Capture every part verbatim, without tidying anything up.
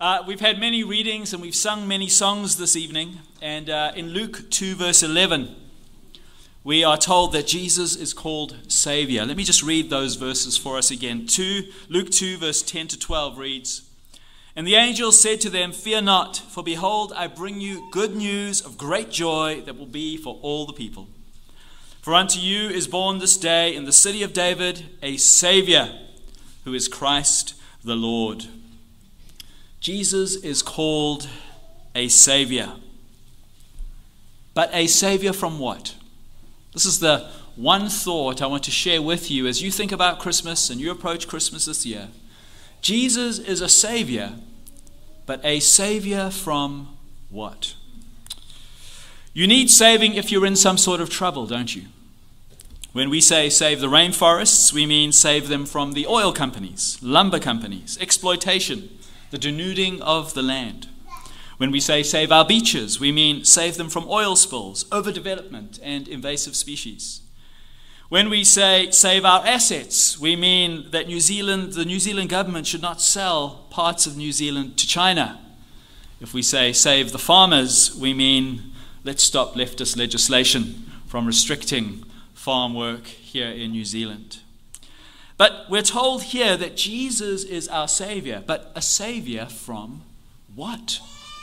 Uh, we've had many readings and we've sung many songs this evening. And uh, in Luke two verse eleven, we are told that Jesus is called Savior. Let me just read those verses for us again. Two, Luke two verse ten to twelve reads, "And the angel said to them, 'Fear not, for behold, I bring you good news of great joy that will be for all the people. For unto you is born this day in the city of David a Savior, who is Christ the Lord.'" Jesus is called a Savior. But a Savior from what? This is the one thought I want to share with you as you think about Christmas and you approach Christmas this year. Jesus is a Savior, but a Savior from what? You need saving if you're in some sort of trouble, don't you? When we say save the rainforests, we mean save them from the oil companies, lumber companies, exploitation, the denuding of the land. When we say save our beaches, we mean save them from oil spills, overdevelopment, and invasive species. When we say save our assets, we mean that New Zealand, the New Zealand government should not sell parts of New Zealand to China. If we say save the farmers, we mean let's stop leftist legislation from restricting farm work here in New Zealand. But we're told here that Jesus is our Savior, but a Savior from what?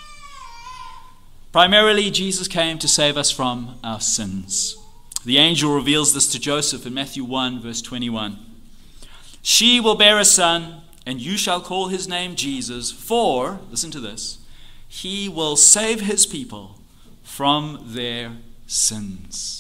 Primarily, Jesus came to save us from our sins. The angel reveals this to Joseph in Matthew one, verse twenty-one. "She will bear a son, and you shall call his name Jesus, for," listen to this, "he will save his people from their sins."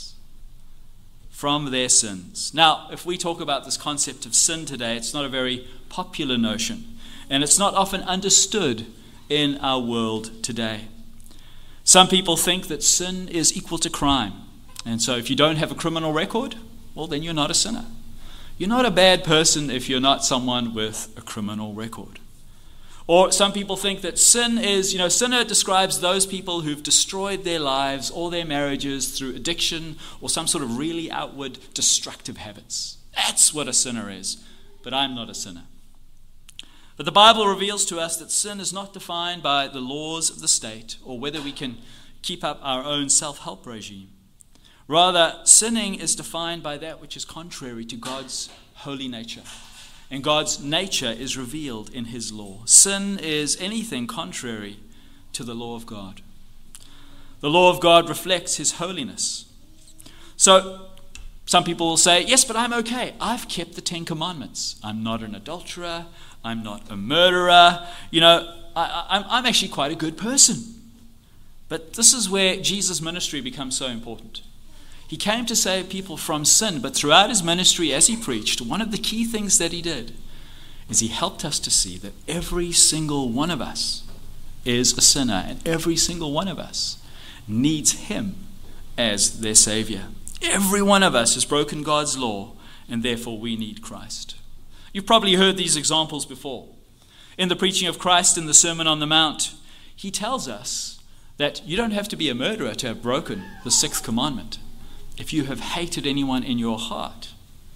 From their sins. Now, if we talk about this concept of sin today, it's not a very popular notion, and it's not often understood in our world today. Some people think that sin is equal to crime, and so if you don't have a criminal record, well, then you're not a sinner. You're not a bad person if you're not someone with a criminal record. Or some people think that sin is, you know, sinner describes those people who've destroyed their lives or their marriages through addiction or some sort of really outward destructive habits. That's what a sinner is. But I'm not a sinner. But the Bible reveals to us that sin is not defined by the laws of the state or whether we can keep up our own self-help regime. Rather, sinning is defined by that which is contrary to God's holy nature. And God's nature is revealed in his law. Sin is anything contrary to the law of God. The law of God reflects his holiness. So some people will say, yes, but I'm okay. I've kept the Ten Commandments. I'm not an adulterer. I'm not a murderer. You know, I, I'm, I'm actually quite a good person. But this is where Jesus' ministry becomes so important. He came to save people from sin, but throughout his ministry as he preached, one of the key things that he did is he helped us to see that every single one of us is a sinner, and every single one of us needs him as their Savior. Every one of us has broken God's law, and therefore we need Christ. You've probably heard these examples before. In the preaching of Christ in the Sermon on the Mount, he tells us that you don't have to be a murderer to have broken the sixth commandment. If you have hated anyone in your heart,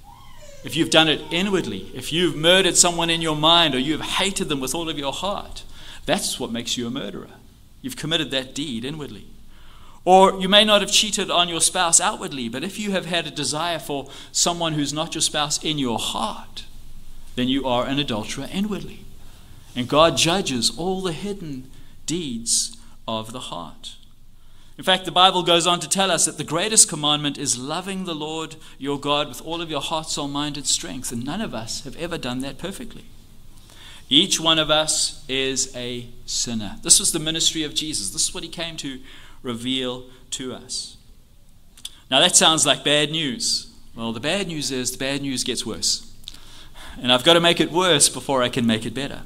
if you've done it inwardly, if you've murdered someone in your mind or you've hated them with all of your heart, that's what makes you a murderer. You've committed that deed inwardly. Or you may not have cheated on your spouse outwardly, but if you have had a desire for someone who's not your spouse in your heart, then you are an adulterer inwardly. And God judges all the hidden deeds of the heart. In fact, the Bible goes on to tell us that the greatest commandment is loving the Lord your God with all of your heart, soul, mind, and strength. And none of us have ever done that perfectly. Each one of us is a sinner. This was the ministry of Jesus. This is what he came to reveal to us. Now that sounds like bad news. Well, the bad news is the bad news gets worse. And I've got to make it worse before I can make it better.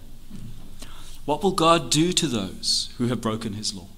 What will God do to those who have broken his law?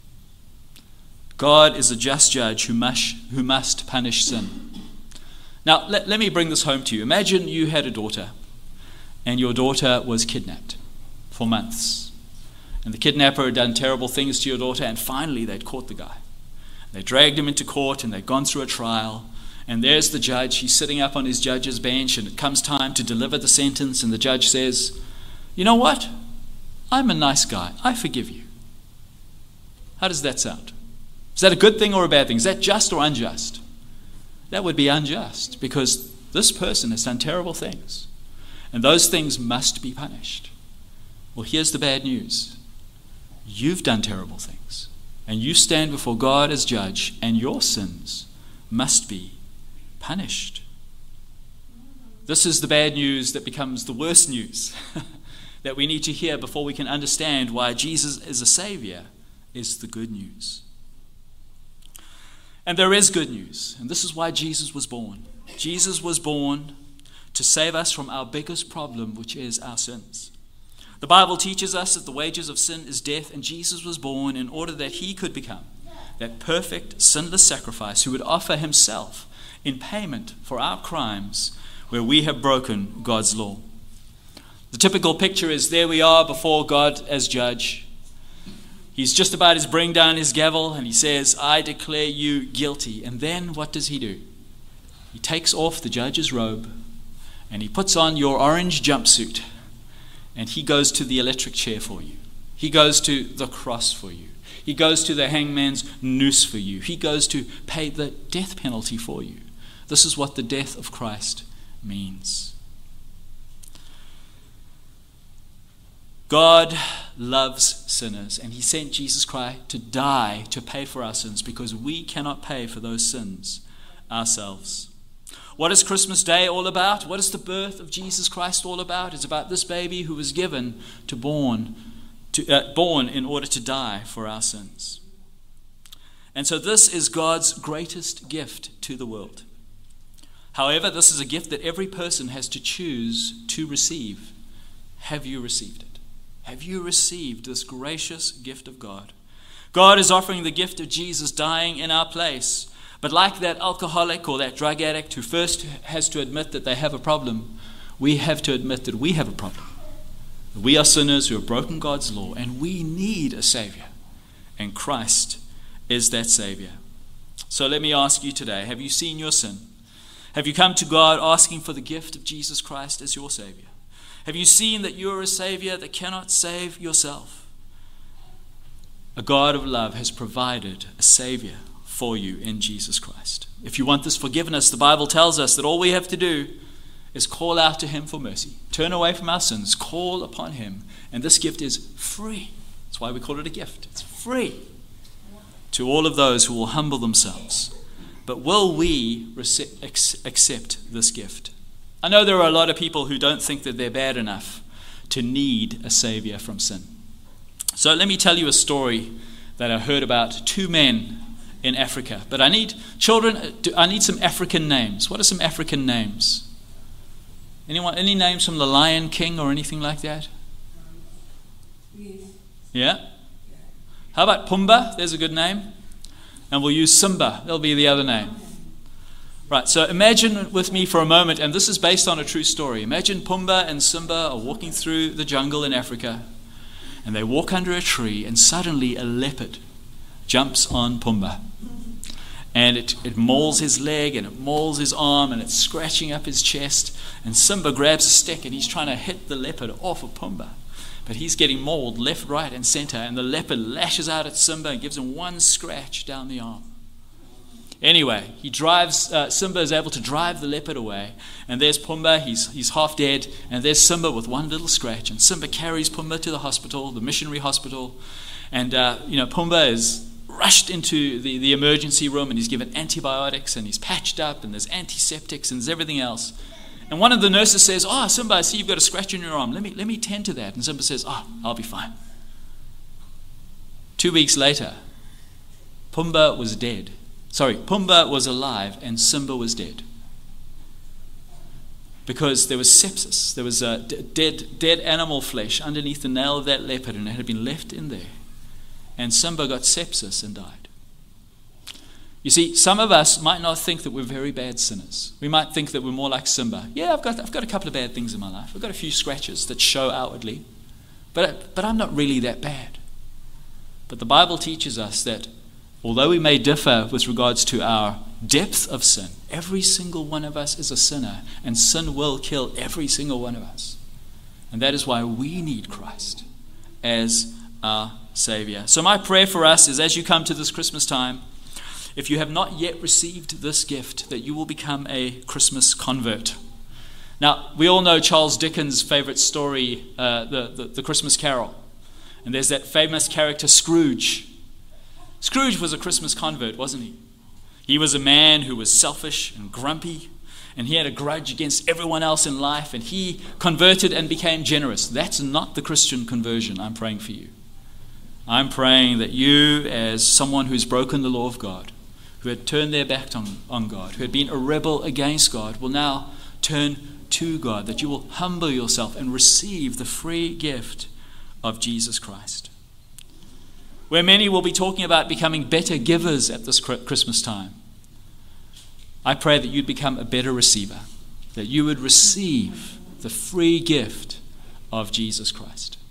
God is a just judge who must, who must punish sin. Now, let, let me bring this home to you. Imagine you had a daughter, and your daughter was kidnapped for months. And the kidnapper had done terrible things to your daughter, and finally they'd caught the guy. They dragged him into court, and they'd gone through a trial. And there's the judge. He's sitting up on his judge's bench, and it comes time to deliver the sentence, and the judge says, you know what? I'm a nice guy. I forgive you. How does that sound? Is that a good thing or a bad thing? Is that just or unjust? That would be unjust, because this person has done terrible things, and those things must be punished. Well, here's the bad news. You've done terrible things, and you stand before God as judge, and your sins must be punished. This is the bad news that becomes the worst news that we need to hear before we can understand why Jesus is a Savior, is the good news. And there is good news, and this is why Jesus was born. Jesus was born to save us from our biggest problem, which is our sins. The Bible teaches us that the wages of sin is death, and Jesus was born in order that he could become that perfect, sinless sacrifice who would offer himself in payment for our crimes where we have broken God's law. The typical picture is there we are before God as judge. He's just about to bring down his gavel, and he says, I declare you guilty. And then what does he do? He takes off the judge's robe, and he puts on your orange jumpsuit, and he goes to the electric chair for you. He goes to the cross for you. He goes to the hangman's noose for you. He goes to pay the death penalty for you. This is what the death of Christ means. God loves sinners, and he sent Jesus Christ to die to pay for our sins, because we cannot pay for those sins ourselves. What is Christmas Day all about? What is the birth of Jesus Christ all about? It's about this baby who was given to born, to, uh, born in order to die for our sins. And so this is God's greatest gift to the world. However, this is a gift that every person has to choose to receive. Have you received it? Have you received this gracious gift of God? God is offering the gift of Jesus dying in our place. But like that alcoholic or that drug addict who first has to admit that they have a problem, we have to admit that we have a problem. We are sinners who have broken God's law, and we need a Savior. And Christ is that Savior. So let me ask you today, have you seen your sin? Have you come to God asking for the gift of Jesus Christ as your Savior? Have you seen that you are a Savior that cannot save yourself? A God of love has provided a Savior for you in Jesus Christ. If you want this forgiveness, the Bible tells us that all we have to do is call out to him for mercy. Turn away from our sins, call upon him, and this gift is free. That's why we call it a gift. It's free to all of those who will humble themselves. But will we rece- accept this gift? I know there are a lot of people who don't think that they're bad enough to need a Savior from sin. So let me tell you a story that I heard about two men in Africa. But I need children, I need some African names. What are some African names? Anyone? Any names from the Lion King or anything like that? Yeah? How about Pumbaa? There's a good name. And we'll use Simba. That'll be the other name. Right, so imagine with me for a moment, and this is based on a true story. Imagine Pumbaa and Simba are walking through the jungle in Africa, and they walk under a tree, and suddenly a leopard jumps on Pumbaa. And it, it mauls his leg, and it mauls his arm, and it's scratching up his chest. And Simba grabs a stick, and he's trying to hit the leopard off of Pumbaa. But he's getting mauled left, right, and center, and the leopard lashes out at Simba and gives him one scratch down the arm. Anyway, he drives. Uh, Simba is able to drive the leopard away, and there's Pumbaa. He's he's half dead, and there's Simba with one little scratch. And Simba carries Pumbaa to the hospital, the missionary hospital, and uh, you know Pumbaa is rushed into the, the emergency room, and he's given antibiotics, and he's patched up, and there's antiseptics, and there's everything else. And one of the nurses says, "Oh, Simba, I see you've got a scratch on your arm. Let me let me tend to that." And Simba says, "Oh, I'll be fine." Two weeks later, Pumbaa was dead. Sorry, Pumbaa was alive and Simba was dead. Because there was sepsis. There was uh, d- dead, dead animal flesh underneath the nail of that leopard, and it had been left in there. And Simba got sepsis and died. You see, some of us might not think that we're very bad sinners. We might think that we're more like Simba. Yeah, I've got I've got a couple of bad things in my life. I've got a few scratches that show outwardly. But, but I'm not really that bad. But the Bible teaches us that although we may differ with regards to our depth of sin, every single one of us is a sinner, and sin will kill every single one of us. And that is why we need Christ as our Savior. So my prayer for us is, as you come to this Christmas time, if you have not yet received this gift, that you will become a Christmas convert. Now, we all know Charles Dickens' favorite story, uh, the, the, the Christmas Carol. And there's that famous character, Scrooge. Scrooge was a Christmas convert, wasn't he? He was a man who was selfish and grumpy, and he had a grudge against everyone else in life, and he converted and became generous. That's not the Christian conversion I'm praying for you. I'm praying that you, as someone who's broken the law of God, who had turned their back on, on God, who had been a rebel against God, will now turn to God, that you will humble yourself and receive the free gift of Jesus Christ. Where many will be talking about becoming better givers at this Christmas time, I pray that you'd become a better receiver, that you would receive the free gift of Jesus Christ.